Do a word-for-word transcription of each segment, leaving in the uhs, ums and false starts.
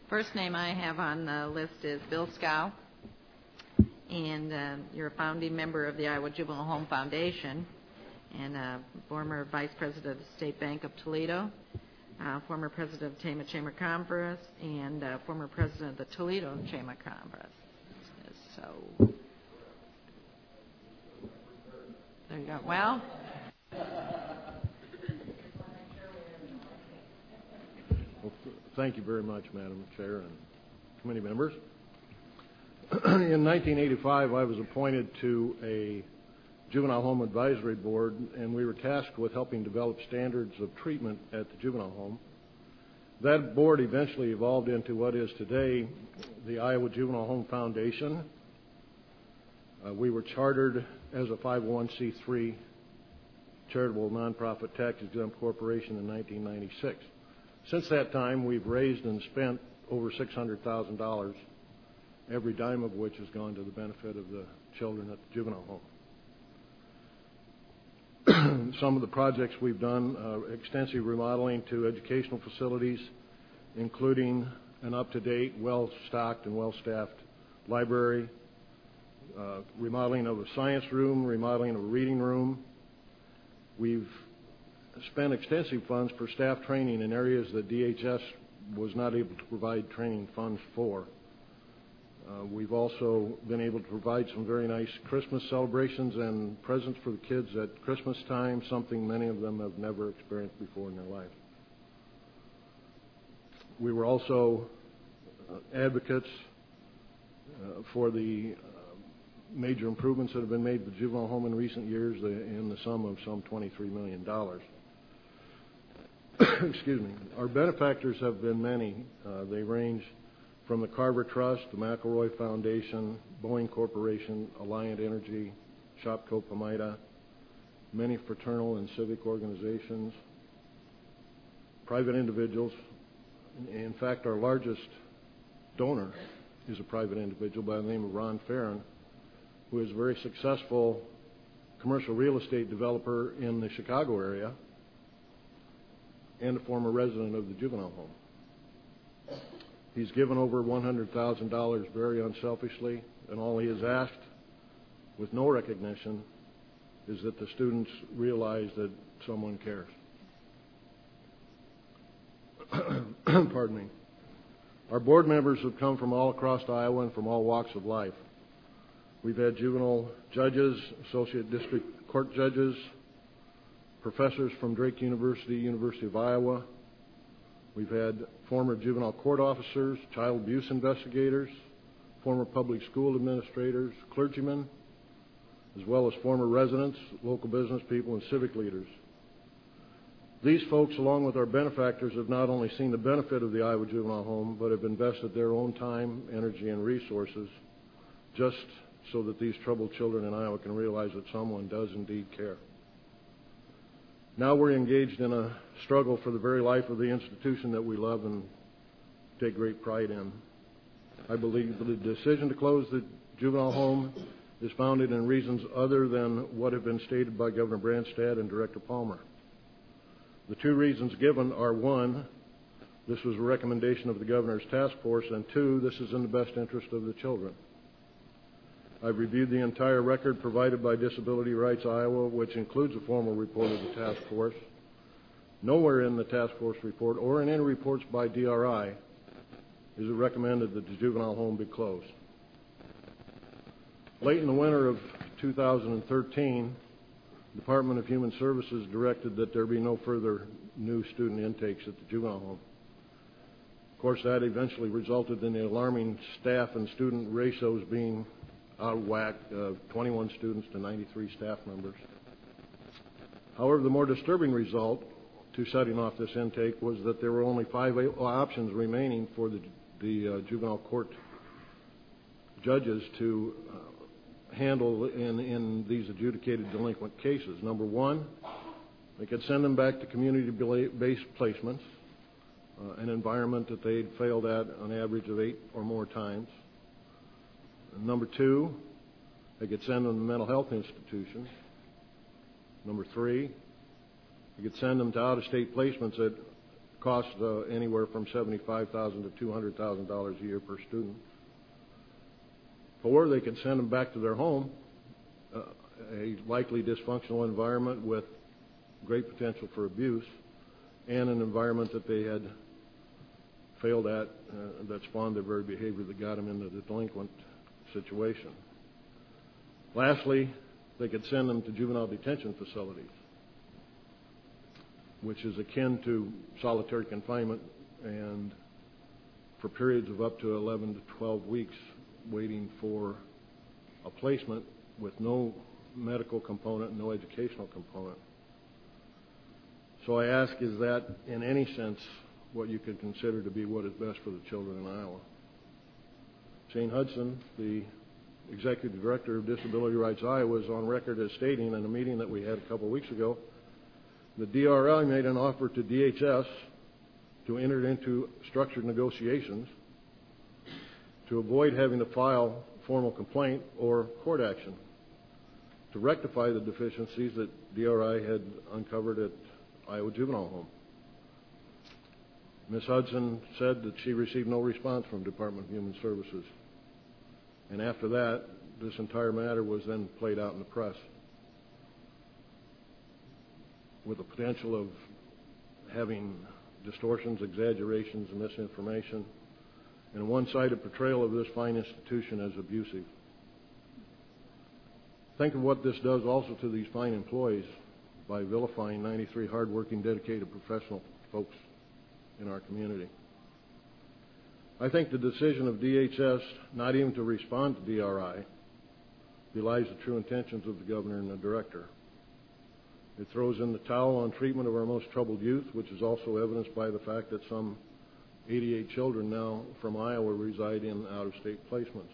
First name I have on the list is Bill Scow, and uh, you're a founding member of the Iowa Juvenile Home Foundation and a former vice president of the State Bank of Toledo, uh, former president of Tama Chamber Congress, and uh, former president of the Toledo Chamber Congress. So, there you go. Well, Well, thank you very much, Madam Chair and committee members. In nineteen eighty-five, I was appointed to a Juvenile Home Advisory Board, and we were tasked with helping develop standards of treatment at the juvenile home. That board eventually evolved into what is today the Iowa Juvenile Home Foundation. Uh, we were chartered as a five oh one c three charitable nonprofit tax-exempt corporation in nineteen ninety-six. Since that time, we've raised and spent over six hundred thousand dollars, every dime of which has gone to the benefit of the children at the juvenile home. Some of the projects we've done, uh, extensive remodeling to educational facilities, including an up-to-date, well-stocked and well-staffed library, uh, remodeling of a science room, remodeling of a reading room. We've spent extensive funds for staff training in areas that D H S was not able to provide training funds for. Uh, we've also been able to provide some very nice Christmas celebrations and presents for the kids at Christmas time, something many of them have never experienced before in their lives. We were also uh, advocates uh, for the uh, major improvements that have been made to the juvenile home in recent years, the, in the sum of some twenty-three million dollars. Excuse me. Our benefactors have been many. Uh, they range from the Carver Trust, the McElroy Foundation, Boeing Corporation, Alliant Energy, Shopko Pomida, many fraternal and civic organizations, private individuals. In fact, our largest donor is a private individual by the name of Ron Farron, who is a very successful commercial real estate developer in the Chicago area and a former resident of the juvenile home. He's given over one hundred thousand dollars very unselfishly, and all he has asked, with no recognition, is that the students realize that someone cares. Pardon me. Our board members have come from all across Iowa and from all walks of life. We've had juvenile judges, associate district court judges, professors from Drake University, University of Iowa. We've had former juvenile court officers, child abuse investigators, former public school administrators, clergymen, as well as former residents, local business people, and civic leaders. These folks, along with our benefactors, have not only seen the benefit of the Iowa Juvenile Home, but have invested their own time, energy, and resources just so that these troubled children in Iowa can realize that someone does indeed care. Now we're engaged in a struggle for the very life of the institution that we love and take great pride in. I believe the decision to close the juvenile home is founded in reasons other than what have been stated by Governor Branstad and Director Palmer. The two reasons given are, one, this was a recommendation of the governor's task force, and two, this is in the best interest of the children. I've reviewed the entire record provided by Disability Rights Iowa, which includes a formal report of the task force. Nowhere in the task force report or in any reports by D R I is it recommended that the juvenile home be closed. Late in the winter of two thousand thirteen, the Department of Human Services directed that there be no further new student intakes at the juvenile home. Of course, that eventually resulted in the alarming staff and student ratios being out of whack, uh, twenty-one students to ninety-three staff members. However, the more disturbing result to setting off this intake was that there were only five options remaining for the, the uh, juvenile court judges to uh, handle in, in these adjudicated delinquent cases. Number one, they could send them back to community-based placements, uh, an environment that they'd failed at an average of eight or more times. Number two, they could send them to mental health institutions. Number three, they could send them to out-of-state placements at costs uh, anywhere from seventy-five thousand dollars to two hundred thousand dollars a year per student. Or they could send them back to their home, uh, a likely dysfunctional environment with great potential for abuse, and an environment that they had failed at uh, that spawned their very behavior that got them into the delinquent situation. Lastly, they could send them to juvenile detention facilities, which is akin to solitary confinement, and for periods of up to eleven to twelve weeks waiting for a placement with no medical component, no educational component. So I ask, is that in any sense what you could consider to be what is best for the children in Iowa? Shane Hudson, the Executive Director of Disability Rights Iowa, is on record as stating in a meeting that we had a couple of weeks ago, the D R I made an offer to D H S to enter into structured negotiations to avoid having to file formal complaint or court action to rectify the deficiencies that D R I had uncovered at Iowa Juvenile Home. Miz Hudson said that she received no response from Department of Human Services. And after that, this entire matter was then played out in the press with the potential of having distortions, exaggerations, and misinformation, and a one-sided portrayal of this fine institution as abusive. Think of what this does also to these fine employees by vilifying ninety-three hardworking, dedicated professional folks in our community. I think the decision of D H S not even to respond to D R I belies the true intentions of the governor and the director. It throws in the towel on treatment of our most troubled youth, which is also evidenced by the fact that some eighty-eight children now from Iowa reside in out-of-state placements.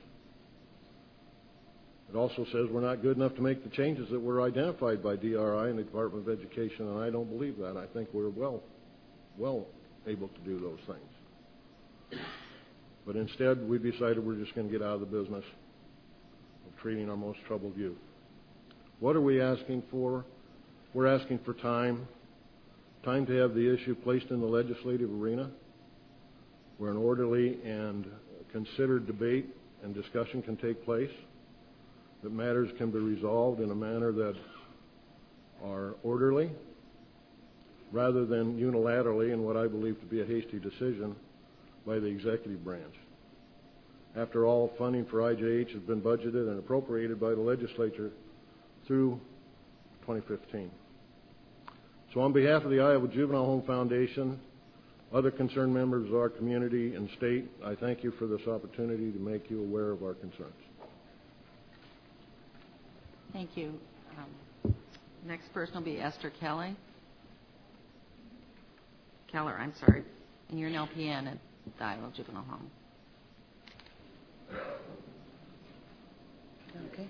It also says we're not good enough to make the changes that were identified by D R I and the Department of Education, and I don't believe that. I think we're well, well able to do those things. But instead, we decided we're just going to get out of the business of treating our most troubled youth. What are we asking for? We're asking for time, time to have the issue placed in the legislative arena, where an orderly and considered debate and discussion can take place, that matters can be resolved in a manner that are orderly, rather than unilaterally in what I believe to be a hasty decision by the executive branch. After all, funding for I J H has been budgeted and appropriated by the legislature through twenty fifteen. So on behalf of the Iowa Juvenile Home Foundation, other concerned members of our community and state, I thank you for this opportunity to make you aware of our concerns. Thank you. Um, next person will be Esther Kelly. Keller, I'm sorry. And you're an L P N at the Iowa Juvenile Home. Okay.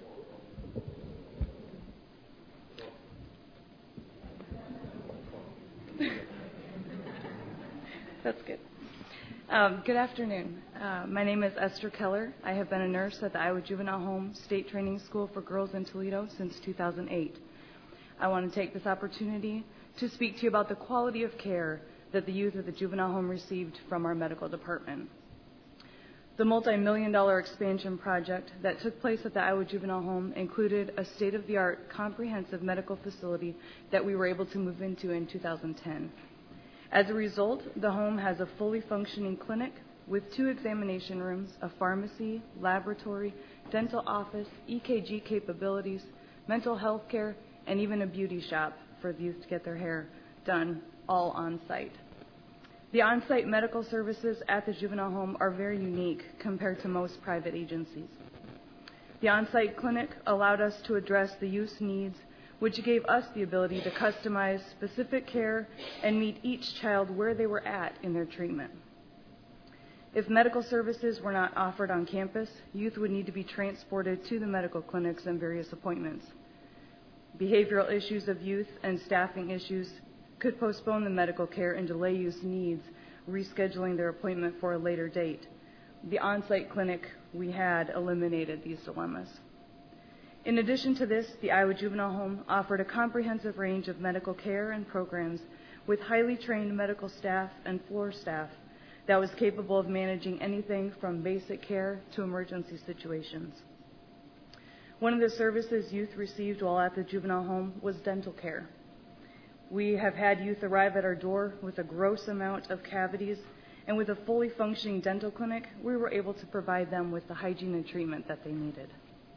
That's good. Um, good afternoon. Uh, my name is Esther Keller. I have been a nurse at the Iowa Juvenile Home State Training School for Girls in Toledo since two thousand eight. I want to take this opportunity to speak to you about the quality of care that the youth at the juvenile home received from our medical department. The multi-million dollar expansion project that took place at the Iowa Juvenile Home included a state-of-the-art comprehensive medical facility that we were able to move into in two thousand ten. As a result, the home has a fully functioning clinic with two examination rooms, a pharmacy, laboratory, dental office, E K G capabilities, mental health care, and even a beauty shop for the youth to get their hair done, all on site. The on-site medical services at the juvenile home are very unique compared to most private agencies. The on-site clinic allowed us to address the youth's needs, which gave us the ability to customize specific care and meet each child where they were at in their treatment. If medical services were not offered on campus, youth would need to be transported to the medical clinics and various appointments. Behavioral issues of youth and staffing issues could postpone the medical care and delay youth's needs, rescheduling their appointment for a later date. The on-site clinic we had eliminated these dilemmas. In addition to this, the Iowa Juvenile Home offered a comprehensive range of medical care and programs with highly trained medical staff and floor staff that was capable of managing anything from basic care to emergency situations. One of the services youth received while at the juvenile home was dental care. We have had youth arrive at our door with a gross amount of cavities, and with a fully functioning dental clinic, we were able to provide them with the hygiene and treatment that they needed.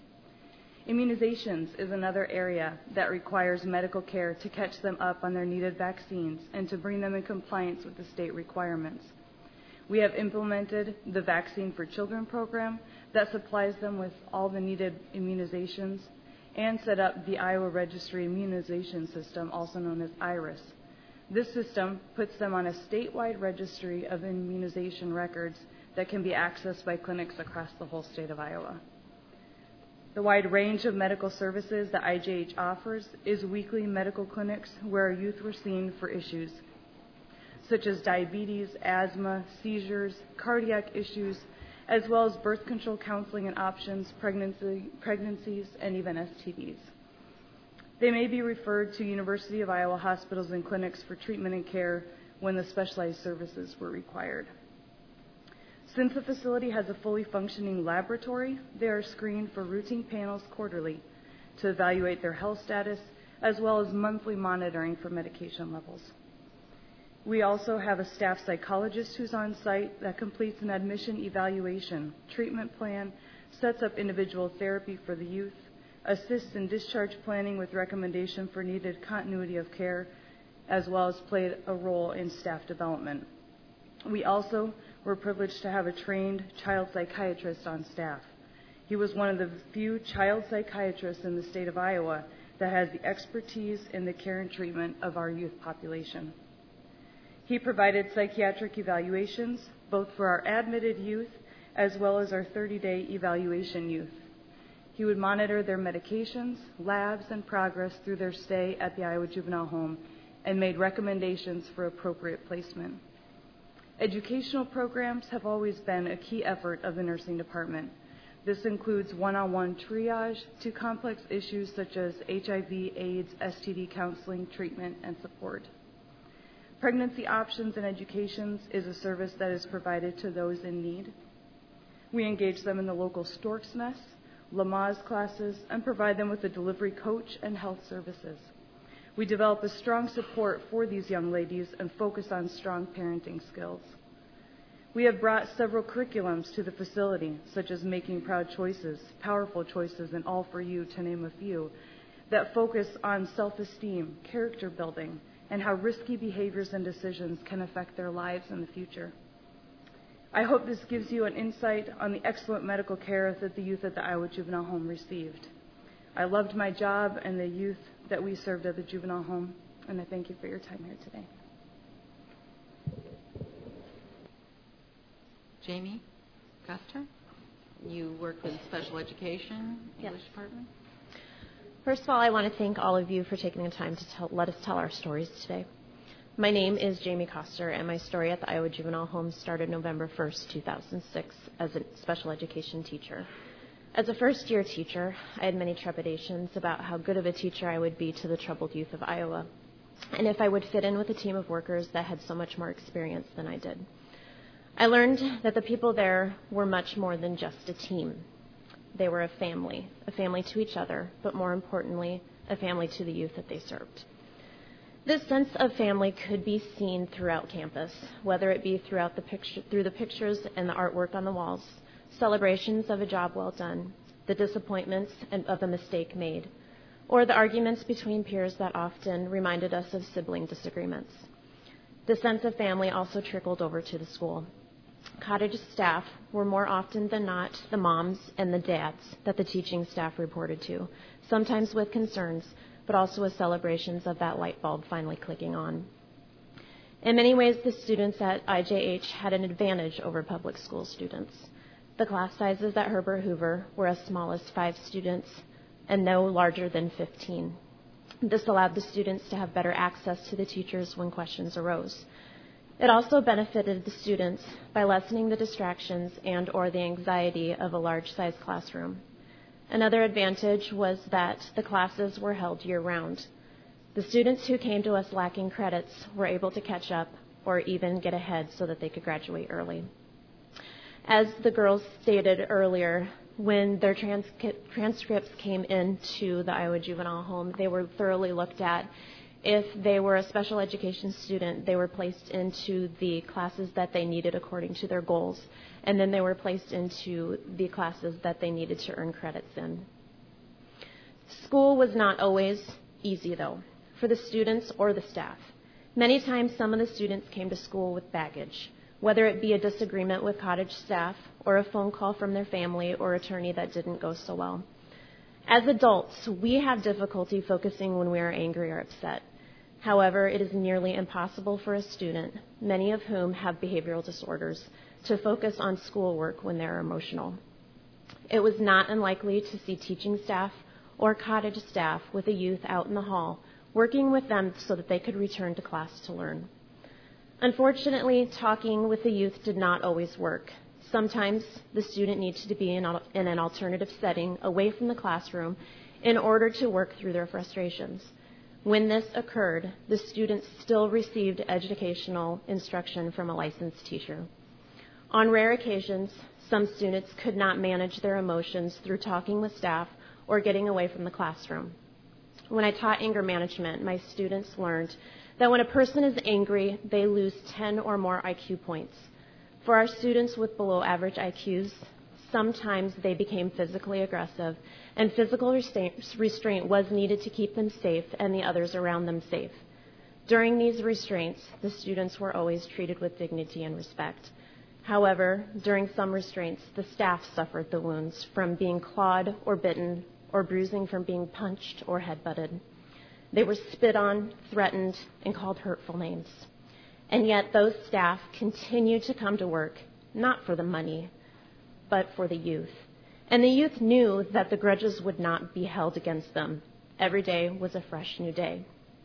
Immunizations is another area that requires medical care to catch them up on their needed vaccines and to bring them in compliance with the state requirements. We have implemented the Vaccine for Children program that supplies them with all the needed immunizations and set up the Iowa Registry Immunization System, also known as IRIS. This system puts them on a statewide registry of immunization records that can be accessed by clinics across the whole state of Iowa. The wide range of medical services that I J H offers is weekly medical clinics where our youth were seen for issues such as diabetes, asthma, seizures, cardiac issues, as well as birth control counseling and options, pregnancy, pregnancies, and even S T Ds. They may be referred to University of Iowa hospitals and clinics for treatment and care when the specialized services were required. Since the facility has a fully functioning laboratory, they are screened for routine panels quarterly to evaluate their health status, as well as monthly monitoring for medication levels. We also have a staff psychologist who's on site that completes an admission evaluation, treatment plan, sets up individual therapy for the youth, assists in discharge planning with recommendation for needed continuity of care, as well as played a role in staff development. We also were privileged to have a trained child psychiatrist on staff. He was one of the few child psychiatrists in the state of Iowa that has the expertise in the care and treatment of our youth population. He provided psychiatric evaluations, both for our admitted youth as well as our thirty-day evaluation youth. He would monitor their medications, labs, and progress through their stay at the Iowa Juvenile Home and made recommendations for appropriate placement. Educational programs have always been a key effort of the nursing department. This includes one-on-one triage to complex issues such as H I V, AIDS, S T D counseling, treatment, and support. Pregnancy Options and Educations is a service that is provided to those in need. We engage them in the local Storks Nest, Lamaze classes, and provide them with a delivery coach and health services. We develop a strong support for these young ladies and focus on strong parenting skills. We have brought several curriculums to the facility, such as Making Proud Choices, Powerful Choices, and All for You, to name a few, that focus on self-esteem, character building, and how risky behaviors and decisions can affect their lives in the future. I hope this gives you an insight on the excellent medical care that the youth at the Iowa Juvenile Home received. I loved my job and the youth that we served at the Juvenile Home, and I thank you for your time here today. Jamie Custer, you work with special education, Yes. English department. First of all, I want to thank all of you for taking the time to tell, let us tell our stories today. My name is Jamie Coster, and my story at the Iowa Juvenile Home started November first, two thousand six, as a special education teacher. As a first-year teacher, I had many trepidations about how good of a teacher I would be to the troubled youth of Iowa, and if I would fit in with a team of workers that had so much more experience than I did. I learned that the people there were much more than just a team. They were a family, a family to each other, but more importantly, a family to the youth that they served. This sense of family could be seen throughout campus, whether it be throughout the picture, through the pictures and the artwork on the walls, celebrations of a job well done, the disappointments of a mistake made, or the arguments between peers that often reminded us of sibling disagreements. The sense of family also trickled over to the school. Cottage staff were more often than not the moms and the dads that the teaching staff reported to, sometimes with concerns, but also with celebrations of that light bulb finally clicking on. In many ways, the students at I J H had an advantage over public school students. The class sizes at Herbert Hoover were as small as five students and no larger than fifteen. This allowed the students to have better access to the teachers when questions arose. It also benefited the students by lessening the distractions and or the anxiety of a large-sized classroom. Another advantage was that the classes were held year-round. The students who came to us lacking credits were able to catch up or even get ahead so that they could graduate early. As the girls stated earlier, when their trans- transcripts came into the Iowa Juvenile Home, they were thoroughly looked at. If they were a special education student, they were placed into the classes that they needed according to their goals, and then they were placed into the classes that they needed to earn credits in. School was not always easy, though, for the students or the staff. Many times, some of the students came to school with baggage, whether it be a disagreement with cottage staff or a phone call from their family or attorney that didn't go so well. As adults, we have difficulty focusing when we are angry or upset. However, it is nearly impossible for a student, many of whom have behavioral disorders, to focus on schoolwork when they're emotional. It was not unlikely to see teaching staff or cottage staff with a youth out in the hall, working with them so that they could return to class to learn. Unfortunately, talking with the youth did not always work. Sometimes the student needs to be in, in an alternative setting away from the classroom in order to work through their frustrations. When this occurred, the students still received educational instruction from a licensed teacher. On rare occasions, some students could not manage their emotions through talking with staff or getting away from the classroom. When I taught anger management, my students learned that when a person is angry, they lose ten or more I Q points. For our students with below average I Qs, sometimes they became physically aggressive, and physical restraint was needed to keep them safe and the others around them safe. During these restraints, the students were always treated with dignity and respect. However, during some restraints, the staff suffered the wounds from being clawed or bitten or bruising from being punched or headbutted. They were spit on, threatened, and called hurtful names. And yet those staff continued to come to work, not for the money, but for the youth. And the youth knew that the grudges would not be held against them. Every day was a fresh new day.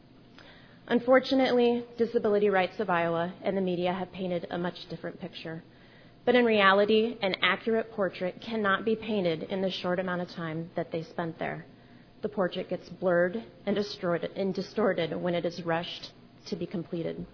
Unfortunately, Disability Rights of Iowa and the media have painted a much different picture. But in reality, an accurate portrait cannot be painted in the short amount of time that they spent there. The portrait gets blurred and distorted, and distorted when it is rushed to be completed.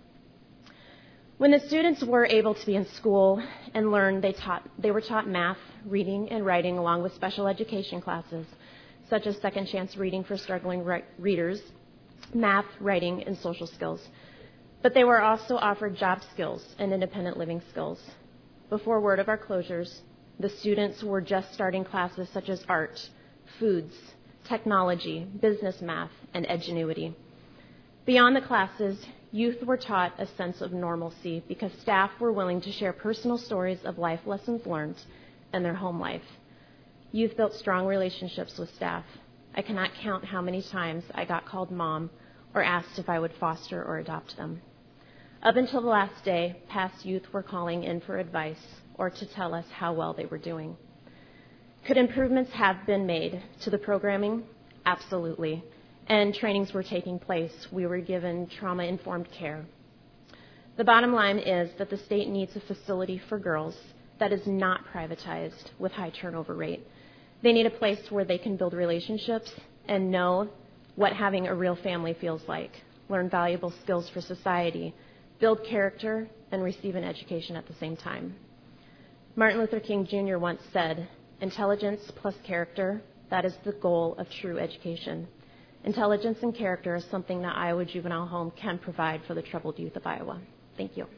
When the students were able to be in school and learn, they, taught, they were taught math, reading, and writing along with special education classes, such as second chance reading for struggling re- readers, math, writing, and social skills. But they were also offered job skills and independent living skills. Before word of our closures, the students were just starting classes such as art, foods, technology, business math, and edgenuity. Beyond the classes, youth were taught a sense of normalcy because staff were willing to share personal stories of life lessons learned and their home life. Youth built strong relationships with staff. I cannot count how many times I got called mom or asked if I would foster or adopt them. Up until the last day, past youth were calling in for advice or to tell us how well they were doing. Could improvements have been made to the programming? Absolutely. And trainings were taking place. We were given trauma-informed care. The bottom line is that the state needs a facility for girls that is not privatized with high turnover rate. They need a place where they can build relationships and know what having a real family feels like, learn valuable skills for society, build character, and receive an education at the same time. Martin Luther King Junior once said, "Intelligence plus character, that is the goal of true education." Intelligence and character is something that Iowa Juvenile Home can provide for the troubled youth of Iowa. Thank you.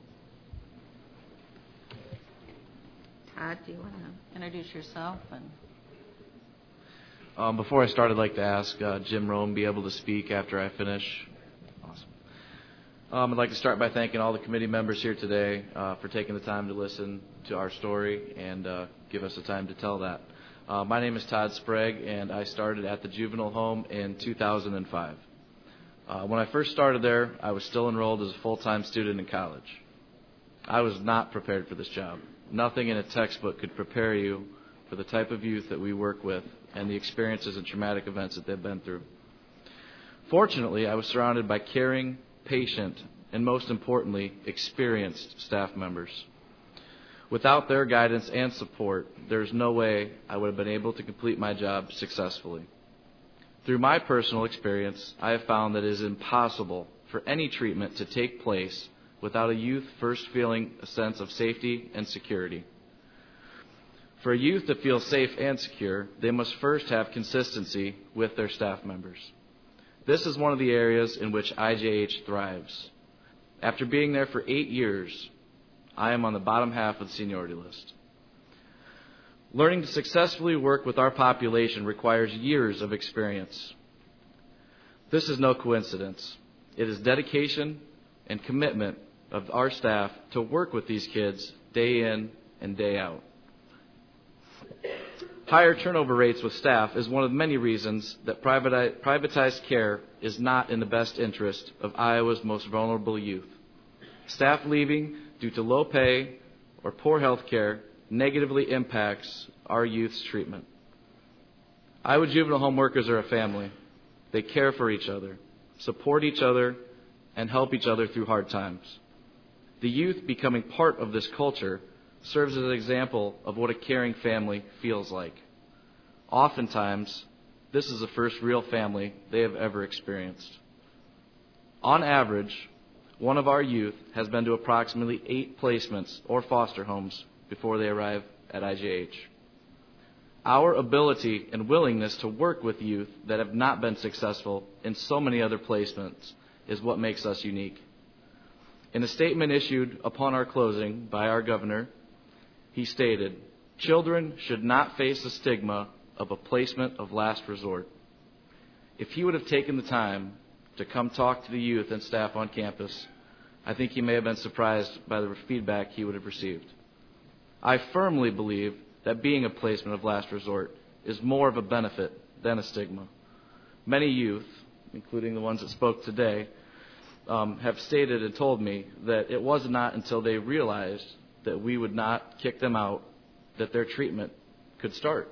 Todd, do you want to introduce yourself? And um, Before I start, I'd like to ask uh, Jim Rome be able to speak after I finish. Awesome. Um, I'd like to start by thanking all the committee members here today uh, for taking the time to listen to our story and uh, give us the time to tell that. Uh, my name is Todd Sprague, and I started at the juvenile home in two thousand five. Uh, when I first started there, I was still enrolled as a full-time student in college. I was not prepared for this job. Nothing in a textbook could prepare you for the type of youth that we work with and the experiences and traumatic events that they've been through. Fortunately, I was surrounded by caring, patient, and most importantly, experienced staff members. Without their guidance and support, there's no way I would have been able to complete my job successfully. Through my personal experience, I have found that it is impossible for any treatment to take place without a youth first feeling a sense of safety and security. For a youth to feel safe and secure, they must first have consistency with their staff members. This is one of the areas in which I J H thrives. After being there for eight years, I am on the bottom half of the seniority list. Learning to successfully work with our population requires years of experience. This is no coincidence. It is dedication and commitment of our staff to work with these kids day in and day out. Higher turnover rates with staff is one of many reasons that privatized care is not in the best interest of Iowa's most vulnerable youth. Staff leaving due to low pay or poor health care negatively impacts our youth's treatment. Iowa juvenile home workers are a family. They care for each other, support each other, and help each other through hard times. The youth becoming part of this culture serves as an example of what a caring family feels like. Oftentimes, this is the first real family they have ever experienced. On average, one of our youth has been to approximately eight placements or foster homes before they arrive at I J H. Our ability and willingness to work with youth that have not been successful in so many other placements is what makes us unique. In a statement issued upon our closing by our governor, he stated, "Children should not face the stigma of a placement of last resort." If he would have taken the time to come talk to the youth and staff on campus, I think he may have been surprised by the feedback he would have received. I firmly believe that being a placement of last resort is more of a benefit than a stigma. Many youth, including the ones that spoke today, um, have stated and told me that it was not until they realized that we would not kick them out that their treatment could start.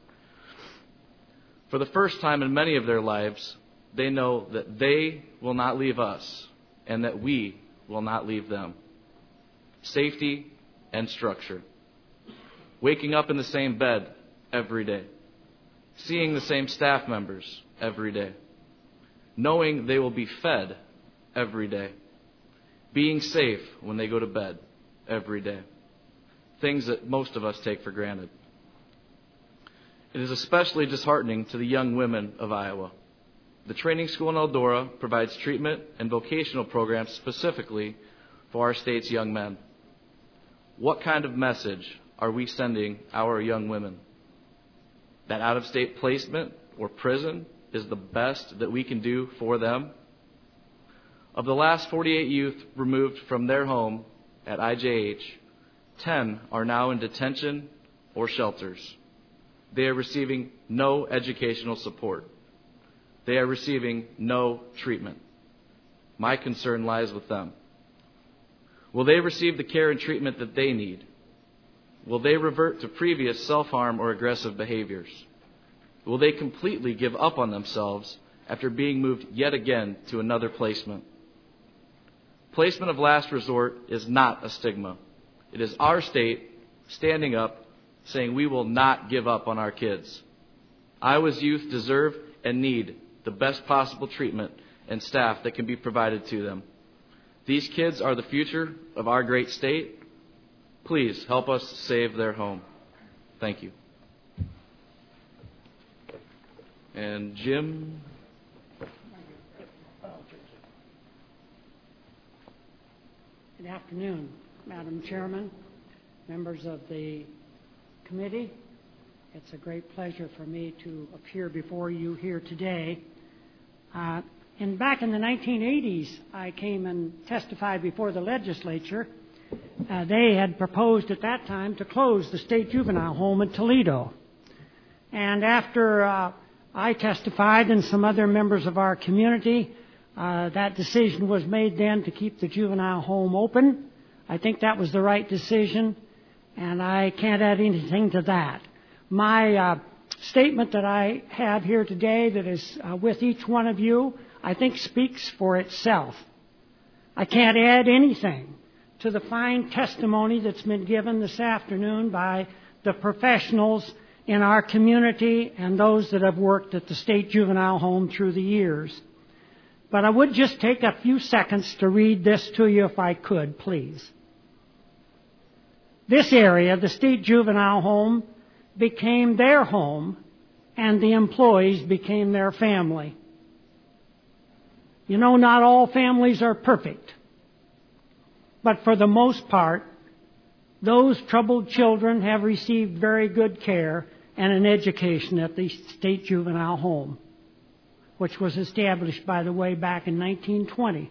For the first time in many of their lives, they know that they will not leave us and that we will not leave them. Safety and structure. Waking up in the same bed every day. Seeing the same staff members every day. Knowing they will be fed every day. Being safe when they go to bed every day. Things that most of us take for granted. It is especially disheartening to the young women of Iowa. The training school in Eldora provides treatment and vocational programs specifically for our state's young men. What kind of message are we sending our young women? That out-of-state placement or prison is the best that we can do for them? Of the last forty-eight youth removed from their home at I J H, ten are now in detention or shelters. They are receiving no educational support. They are receiving no treatment. My concern lies with them. Will they receive the care and treatment that they need? Will they revert to previous self-harm or aggressive behaviors? Will they completely give up on themselves after being moved yet again to another placement? Placement of last resort is not a stigma. It is our state standing up, saying we will not give up on our kids. Iowa's youth deserve and need the best possible treatment and staff that can be provided to them. These kids are the future of our great state. Please help us save their home. Thank you. And Jim. Good afternoon, Madam Chairman, members of the committee. It's a great pleasure for me to appear before you here today. Uh, and back in the nineteen eighties, I came and testified before the legislature. Uh, they had proposed at that time to close the state juvenile home in Toledo. And after uh, I testified and some other members of our community, uh, that decision was made then to keep the juvenile home open. I think that was the right decision, and I can't add anything to that. My uh, statement that I have here today that is uh, with each one of you, I think speaks for itself. I can't add anything to the fine testimony that's been given this afternoon by the professionals in our community and those that have worked at the State Juvenile Home through the years. But I would just take a few seconds to read this to you if I could, please. This area, the State Juvenile Home, became their home, and the employees became their family. You know, not all families are perfect. But for the most part, those troubled children have received very good care and an education at the State Juvenile Home, which was established, by the way, back in nineteen twenty.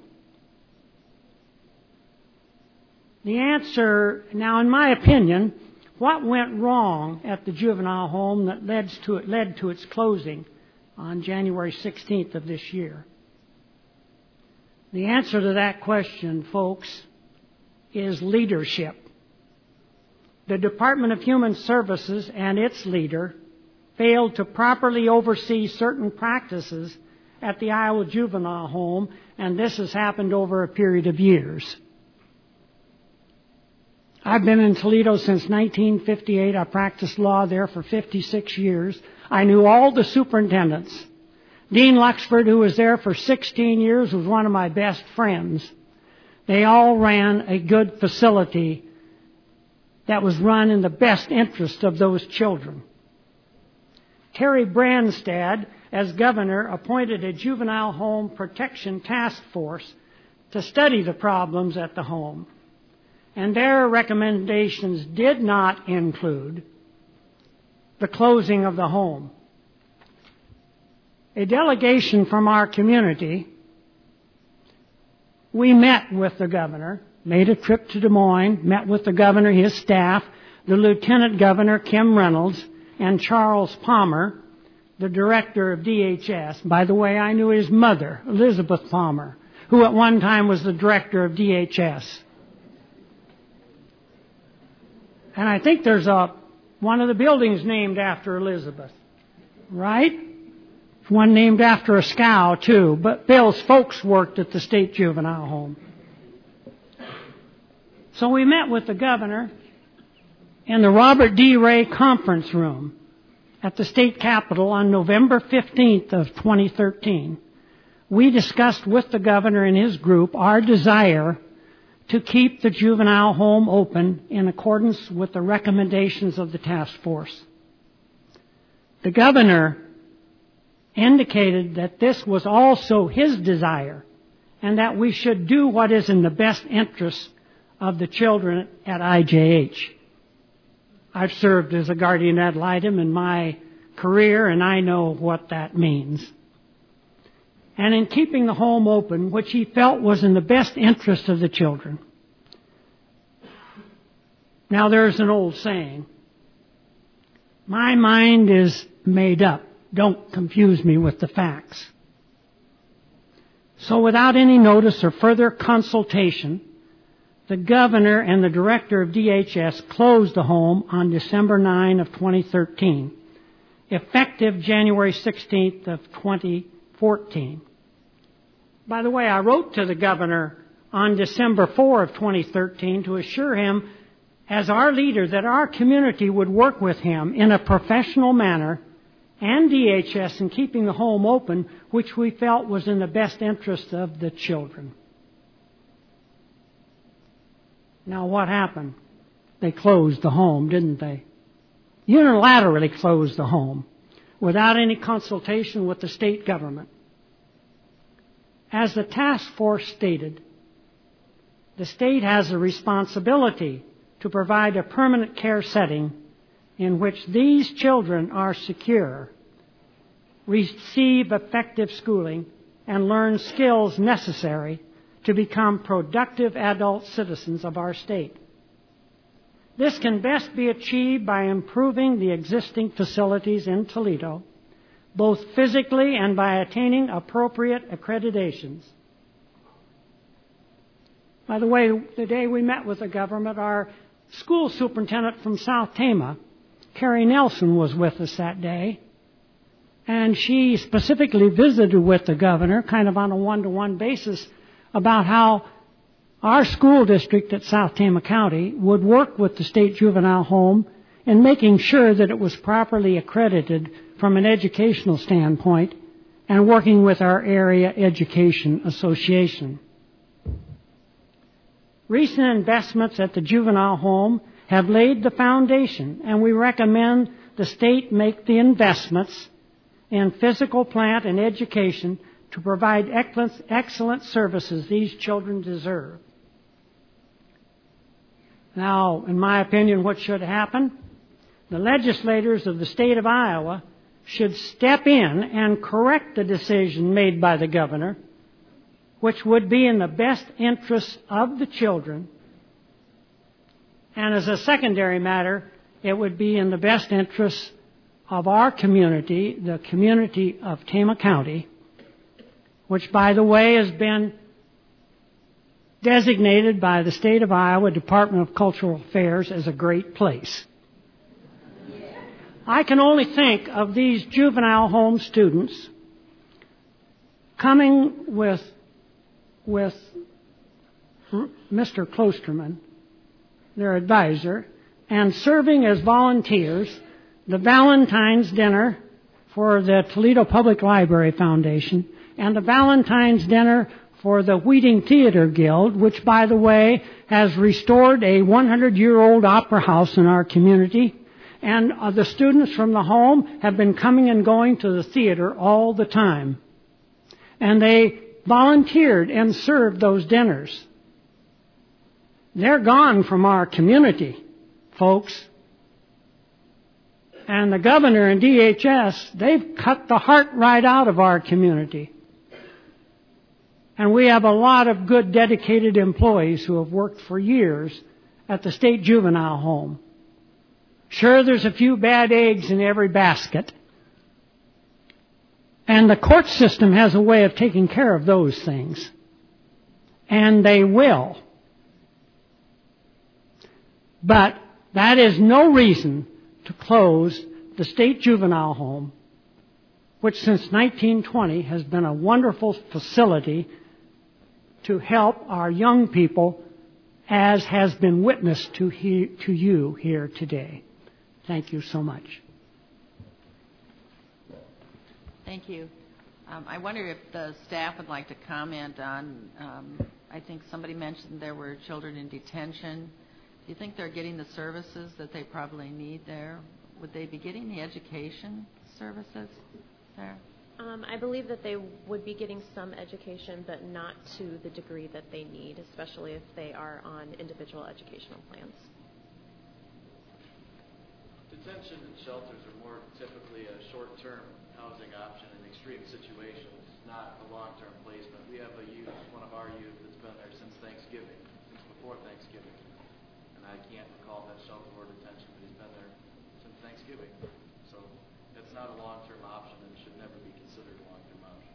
The answer, now in my opinion, what went wrong at the juvenile home that led to, it, led to its closing on January sixteenth of this year? The answer to that question, folks, is leadership. The Department of Human Services and its leader failed to properly oversee certain practices at the Iowa Juvenile Home, and this has happened over a period of years. I've been in Toledo since nineteen fifty-eight. I practiced law there for fifty-six years. I knew all the superintendents. Dean Luxford, who was there for sixteen years, was one of my best friends. They all ran a good facility that was run in the best interest of those children. Terry Branstad, as governor, appointed a juvenile home protection task force to study the problems at the home. And their recommendations did not include the closing of the home. A delegation from our community, we met with the governor, made a trip to Des Moines, met with the governor, his staff, the Lieutenant Governor, Kim Reynolds, and Charles Palmer, the director of D H S. By the way, I knew his mother, Elizabeth Palmer, who at one time was the director of D H S. And I think there's a one of the buildings named after Elizabeth, right? One named after a scow, too. But Bill's folks worked at the State Juvenile Home. So we met with the governor in the Robert D. Ray Conference Room at the state capitol on November fifteenth of twenty thirteen. We discussed with the governor and his group our desire to keep the juvenile home open in accordance with the recommendations of the task force. The governor indicated that this was also his desire and that we should do what is in the best interest of the children at I J H. I've served as a guardian ad litem in my career, and I know what that means. And in keeping the home open, which he felt was in the best interest of the children. Now, there's an old saying, my mind is made up. Don't confuse me with the facts. So without any notice or further consultation, the governor and the director of D H S closed the home on December ninth of twenty thirteen, effective January sixteenth of twenty fourteen. By the way, I wrote to the governor on December fourth of twenty thirteen to assure him, as our leader, that our community would work with him in a professional manner and D H S in keeping the home open, which we felt was in the best interest of the children. Now, what happened? They closed the home, didn't they? Unilaterally closed the home without any consultation with the state government. As the task force stated, the state has a responsibility to provide a permanent care setting in which these children are secure, receive effective schooling, and learn skills necessary to become productive adult citizens of our state. This can best be achieved by improving the existing facilities in Toledo, both physically and by attaining appropriate accreditations. By the way, the day we met with the government, our school superintendent from South Tama, Carrie Nelson, was with us that day, and she specifically visited with the governor, kind of on a one-to-one basis, about how our school district at South Tama County would work with the State Juvenile Home in making sure that it was properly accredited from an educational standpoint and working with our Area Education Association. Recent investments at the juvenile home have laid the foundation, and we recommend the state make the investments in physical plant and education to provide excellent services these children deserve. Now, in my opinion, what should happen? The legislators of the state of Iowa should step in and correct the decision made by the governor, which would be in the best interests of the children. And as a secondary matter, it would be in the best interests of our community, the community of Tama County, which, by the way, has been designated by the state of Iowa Department of Cultural Affairs as a great place. I can only think of these juvenile home students coming with, with Mister Klosterman, their advisor, and serving as volunteers the Valentine's Dinner for the Toledo Public Library Foundation and the Valentine's Dinner for the Wheating Theater Guild, which, by the way, has restored a hundred-year-old opera house in our community. And uh, the students from the home have been coming and going to the theater all the time. And they volunteered and served those dinners. They're gone from our community, folks. And the governor and D H S, they've cut the heart right out of our community. And we have a lot of good, dedicated employees who have worked for years at the state juvenile home. Sure, there's a few bad eggs in every basket. And the court system has a way of taking care of those things. And they will. But that is no reason to close the state juvenile home, which since nineteen twenty has been a wonderful facility to help our young people, as has been witnessed to, he, to you here today. Thank you so much. Thank you. Um, I wonder if the staff would like to comment on, um, I think somebody mentioned there were children in detention. Do you think they're getting the services that they probably need there? Would they be getting the education services there? Um, I believe that they would be getting some education, but not to the degree that they need, especially if they are on individual educational plans. Detention and shelters are more typically a short-term housing option in extreme situations, not a long-term placement. We have a youth, one of our youth, that's been there since Thanksgiving, since before Thanksgiving. And I can't recall that shelter or detention, but he's been there since Thanksgiving. So that's not a long-term option and should never be considered a long-term option.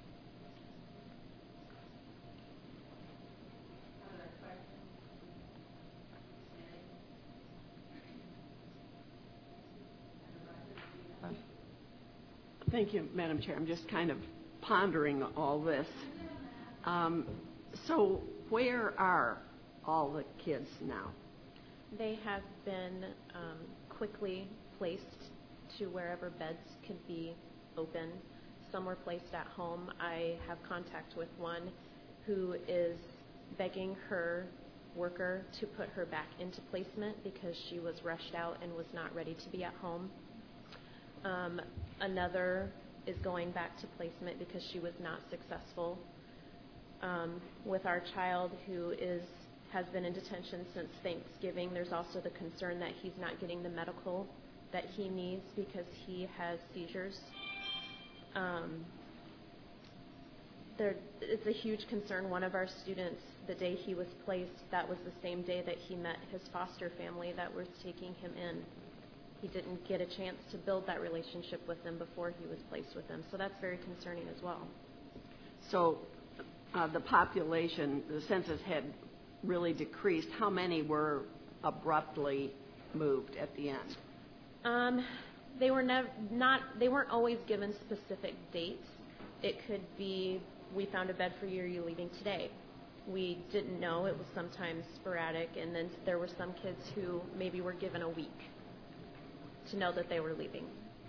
Thank you, Madam Chair. I'm just kind of pondering all this. Um, so where are all the kids now? They have been um, quickly placed to wherever beds could be open. Some were placed at home. I have contact with one who is begging her worker to put her back into placement because she was rushed out and was not ready to be at home. Um, another is going back to placement because she was not successful. Um, with our child who is has been in detention since Thanksgiving, there's also the concern that he's not getting the medical that he needs because he has seizures. Um, there, it's a huge concern. One of our students, the day he was placed, that was the same day that he met his foster family that was taking him in. He didn't get a chance to build that relationship with them before he was placed with them. So that's very concerning as well. So uh, the population, the census had really decreased. How many were abruptly moved at the end? Um, they were nev- not. They weren't always given specific dates. It could be, we found a bed for you, are you leaving today? We didn't know. It was sometimes sporadic, and then there were some kids who maybe were given a week. to know that they were leaving.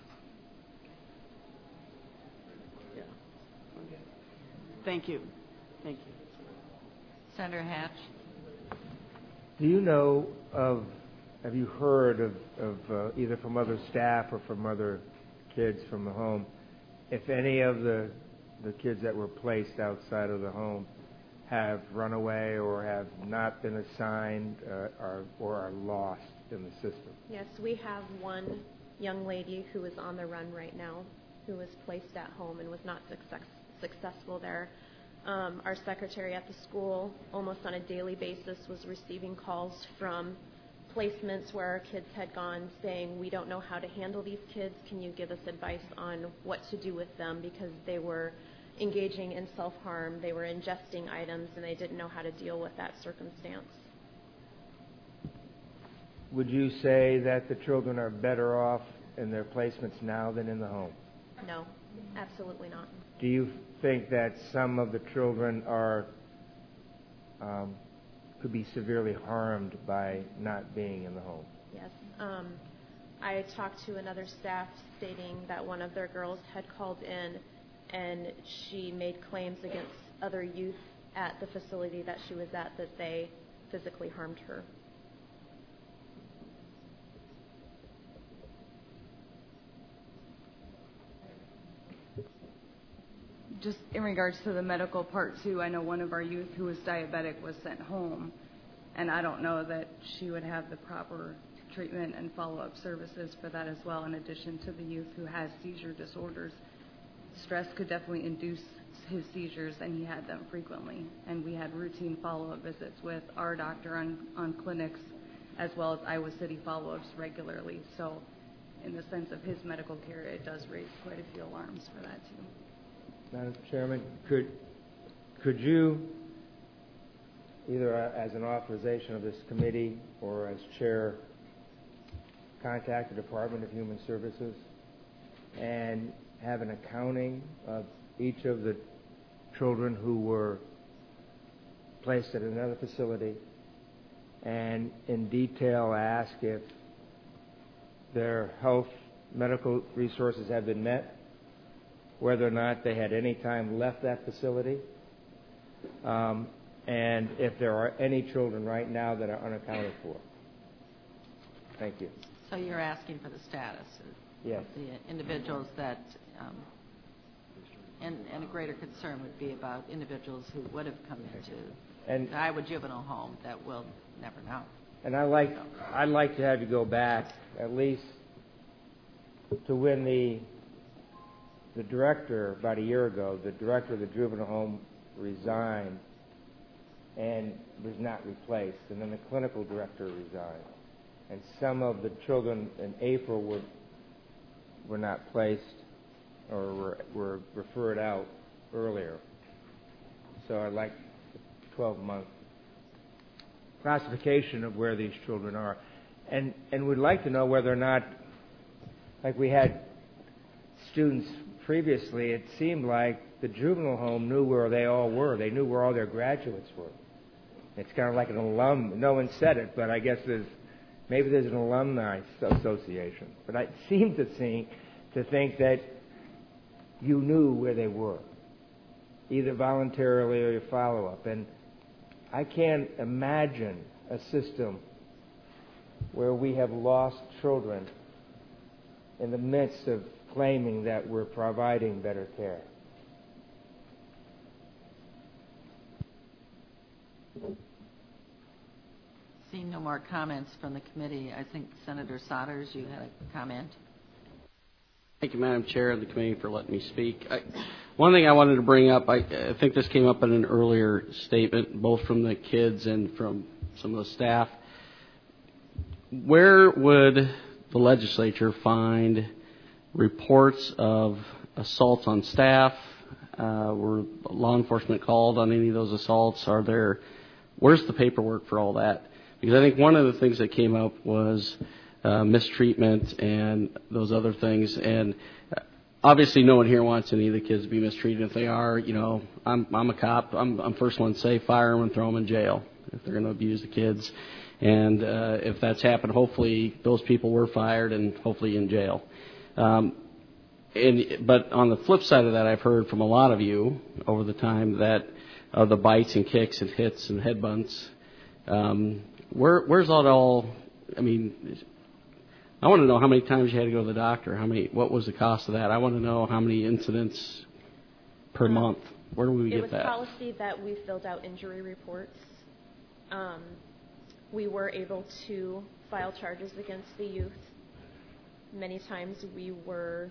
Thank you. Thank you. Senator Hatch. Do you know of, have you heard of, of uh, either from other staff or from other kids from the home, if any of the, the kids that were placed outside of the home have run away or have not been assigned uh, or, or are lost in the system? Yes, we have one young lady who is on the run right now who was placed at home and was not success, successful there. Um, our secretary at the school, almost on a daily basis, was receiving calls from placements where our kids had gone saying, we don't know how to handle these kids. Can you give us advice on what to do with them? Because they were engaging in self-harm, they were ingesting items, and they didn't know how to deal with that circumstance. Would you say that the children are better off in their placements now than in the home? No, absolutely not. Do you think that some of the children are um, could be severely harmed by not being in the home? Yes. Um, I talked to another staff stating that one of their girls had called in and she made claims against other youth at the facility that she was at that they physically harmed her. Just in regards to the medical part too, I know one of our youth who was diabetic was sent home, and I don't know that she would have the proper treatment and follow-up services for that as well, in addition to the youth who has seizure disorders. Stress could definitely induce his seizures, and he had them frequently, and we had routine follow-up visits with our doctor on, on clinics as well as Iowa City follow-ups regularly. So in the sense of his medical care, it does raise quite a few alarms for that too. Madam Chairman, could could you, either as an authorization of this committee or as chair, contact the Department of Human Services and have an accounting of each of the children who were placed at another facility, and in detail ask if their health medical resources have been met, whether or not they had any time left that facility, um, and if there are any children right now that are unaccounted for. Thank you. So you're asking for the status of Yes. the individuals that, um, and, and a greater concern would be about individuals who would have come into And the Iowa Juvenile Home that will never know. and I like I'd like to have you go back at least to when the the director about a year ago, the director of the juvenile home resigned and was not replaced, and then the clinical director resigned, and some of the children in April were were not placed or were, were referred out earlier. So I'd like a twelve-month classification of where these children are, and and we'd like to know whether or not, like we had students previously, it seemed like the juvenile home knew where they all were. They knew where all their graduates were. It's kind of like an alum. No one said it, but I guess there's maybe there's an alumni association. But I seem to think to think that you knew where they were, either voluntarily or your follow-up. And I can't imagine a system where we have lost children in the midst of claiming that we're providing better care. Seeing no more comments from the committee, I think Senator Sodders, you had a comment. Thank you, Madam Chair of the committee, for letting me speak. I, one thing I wanted to bring up, I, I think this came up in an earlier statement, both from the kids and from some of the staff. Where would the legislature find reports of assaults on staff? Uh, were law enforcement called on any of those assaults? Are there? Where's the paperwork for all that? Because I think one of the things that came up was uh, mistreatment and those other things. And obviously, no one here wants any of the kids to be mistreated. If they are, you know, I'm I'm a cop. I'm I'm first one to say fire them and throw them in jail if they're going to abuse the kids. And uh, if that's happened, hopefully those people were fired and hopefully in jail. Um, and, but on the flip side of that, I've heard from a lot of you over the time that uh, the bites and kicks and hits and headbutts, um, where, where's that all, I mean, I want to know how many times you had to go to the doctor, how many, what was the cost of that? I want to know how many incidents per um, month. Where do we get it was that? Policy that we filled out injury reports. Um, we were able to file charges against the youth. Many times we were,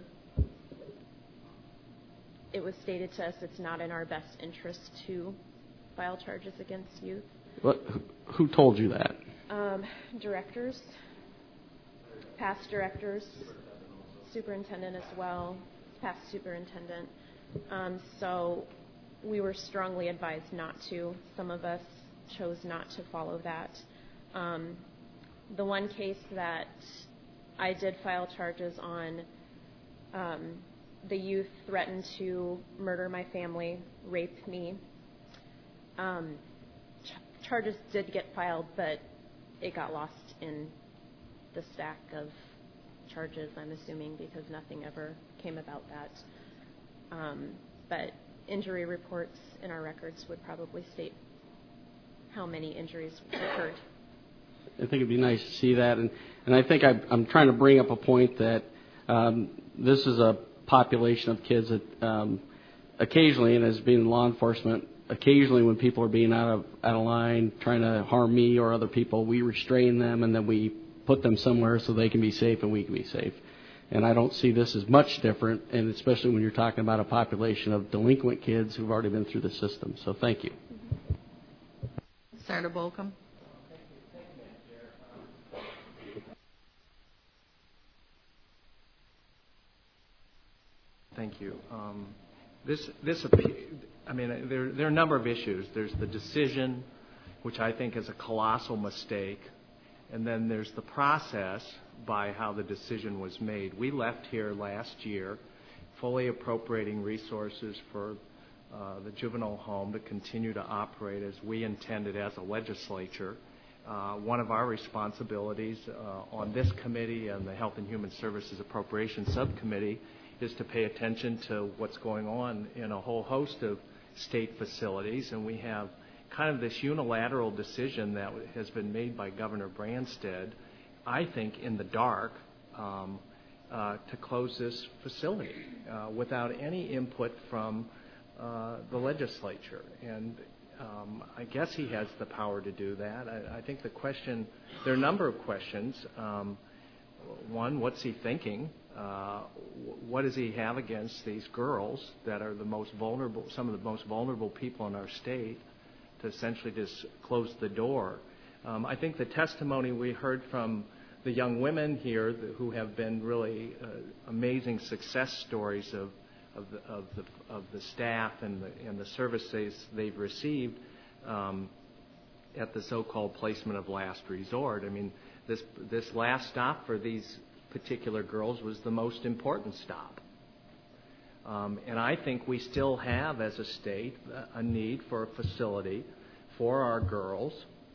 it was stated to us it's not in our best interest to file charges against youth. What, who told you that? Um, directors, past directors, superintendent as well, past superintendent. Um, so we were strongly advised not to. Some of us chose not to follow that. Um, the one case that I did file charges on, um, the youth threatened to murder my family, rape me. Um, ch- charges did get filed, but it got lost in the stack of charges, I'm assuming, because nothing ever came about that. Um, but injury reports in our records would probably state how many injuries occurred. I think it'd be nice to see that, and, and I think I, I'm trying to bring up a point that um, this is a population of kids that um, occasionally, and as being in law enforcement, occasionally when people are being out of out of line, trying to harm me or other people, we restrain them and then we put them somewhere so they can be safe and we can be safe. And I don't see this as much different, and especially when you're talking about a population of delinquent kids who've already been through the system. So thank you. Senator Bolcom. Thank you. Um, this, this, I mean, there, there are a number of issues. There's the decision, which I think is a colossal mistake, and then there's the process by how the decision was made. We left here last year fully appropriating resources for uh, the juvenile home to continue to operate as we intended as a legislature. Uh, one of our responsibilities uh, on this committee and the Health and Human Services Appropriations Subcommittee is to pay attention to what's going on in a whole host of state facilities, and we have kind of this unilateral decision that has been made by Governor Branstad, I think in the dark, um, uh, to close this facility uh, without any input from uh, the legislature. And um, I guess he has the power to do that. I, I think the question, there are a number of questions. Um, one, what's he thinking? Uh, what does he have against these girls that are the most vulnerable, some of the most vulnerable people in our state, to essentially just close the door? Um, I think the testimony we heard from the young women here who have been really uh, amazing success stories of of the, of the of the staff and the and the services they've received um, at the so-called placement of last resort. I mean, this this last stop for these particular girls was the most important stop. Um, and I think we still have, as a state, a need for a facility for our girls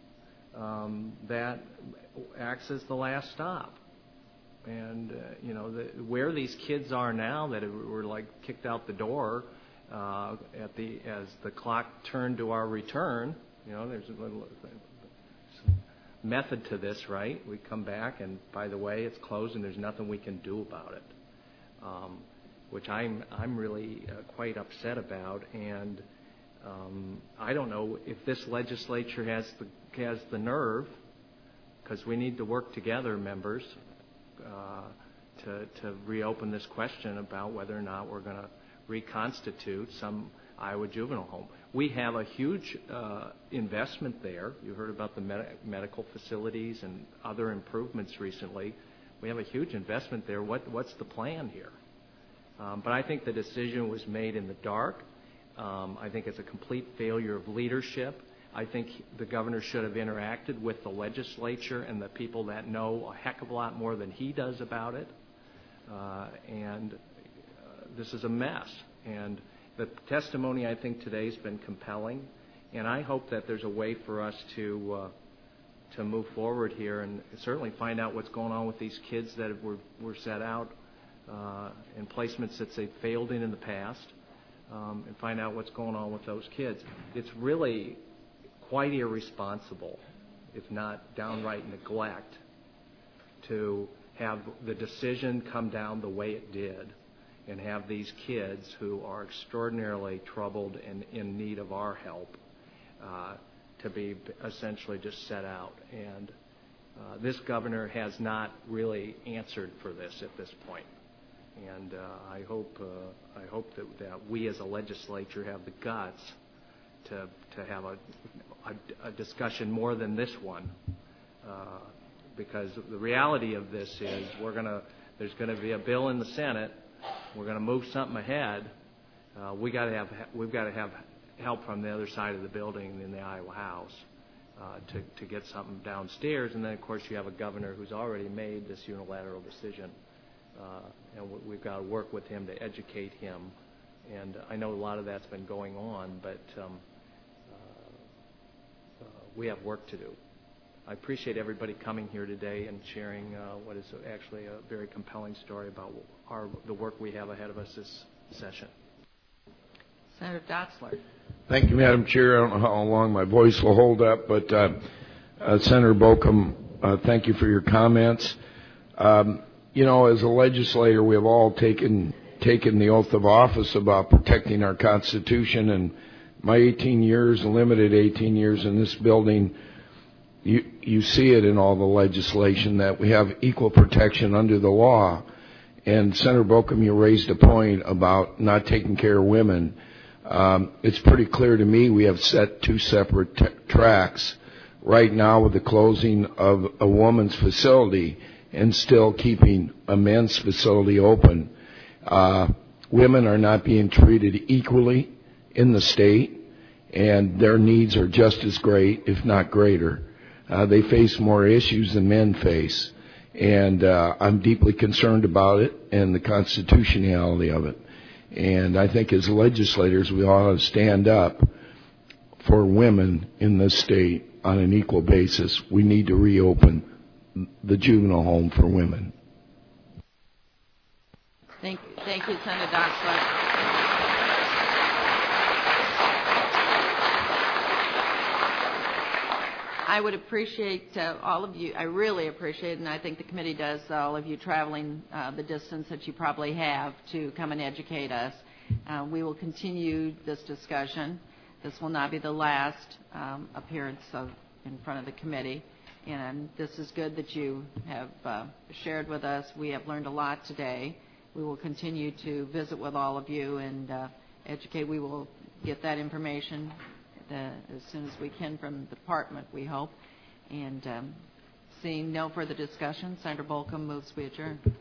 um, that acts as the last stop. And, uh, you know, the, where these kids are now that were, like, kicked out the door uh, at the as the clock turned to our return, you know, there's a little method to this, right? We come back, and by the way, it's closed, and there's nothing we can do about it, um, which I'm I'm really uh, quite upset about. And um, I don't know if this legislature has the has the nerve, because we need to work together, members, uh, to to reopen this question about whether or not we're going to reconstitute some Iowa juvenile home. We have a huge uh, investment there. You heard about the med- medical facilities and other improvements recently. We have a huge investment there. What, what's the plan here? Um, but I think the decision was made in the dark. Um, I think it's a complete failure of leadership. I think the governor should have interacted with the legislature and the people that know a heck of a lot more than he does about it. Uh, and uh, this is a mess. And the testimony, I think, today has been compelling, and I hope that there's a way for us to uh, to move forward here and certainly find out what's going on with these kids that were, were set out uh, in placements that they failed in in the past, um, and find out what's going on with those kids. It's really quite irresponsible, if not downright neglect, to have the decision come down the way it did and have these kids who are extraordinarily troubled and in need of our help uh, to be essentially just set out. And uh, this governor has not really answered for this at this point. And uh, I hope uh, I hope that, that we as a legislature have the guts to to have a, a, a discussion more than this one, uh, because the reality of this is we're gonna there's going to be a bill in the Senate. We're going to move something ahead. Uh, we got to have we've got to have help from the other side of the building in the Iowa House uh, to to get something downstairs. And then of course you have a governor who's already made this unilateral decision, uh, and we've got to work with him to educate him. And I know a lot of that's been going on, but um, uh, uh, we have work to do. I appreciate everybody coming here today and sharing uh, what is actually a very compelling story about our, the work we have ahead of us this session. Senator Dotzler. Thank you, Madam Chair. I don't know how long my voice will hold up, but uh, uh, Senator Bolcom, uh, thank you for your comments. Um, you know, as a legislator, we have all taken taken the oath of office about protecting our Constitution, and my eighteen years, limited eighteen years in this building, You, you see it in all the legislation that we have equal protection under the law. And Senator Bolcom, you raised a point about not taking care of women. Um, it's pretty clear to me we have set two separate t- tracks right now with the closing of a woman's facility and still keeping a men's facility open. Uh, women are not being treated equally in the state, and their needs are just as great, if not greater. Uh, they face more issues than men face, and uh, I'm deeply concerned about it and the constitutionality of it. And I think as legislators, we ought to stand up for women in this state on an equal basis. We need to reopen the juvenile home for women. Thank, thank you, Senator Dotzler. I would appreciate uh, all of you, I really appreciate, and I think the committee does, all of you traveling uh, the distance that you probably have to come and educate us. Uh, we will continue this discussion. This will not be the last um, appearance of, in front of the committee. And this is good that you have uh, shared with us. We have learned a lot today. We will continue to visit with all of you and uh, educate. We will get that information The, as soon as we can from the department, we hope. And um, seeing no further discussion, Senator Bolcom moves we adjourn.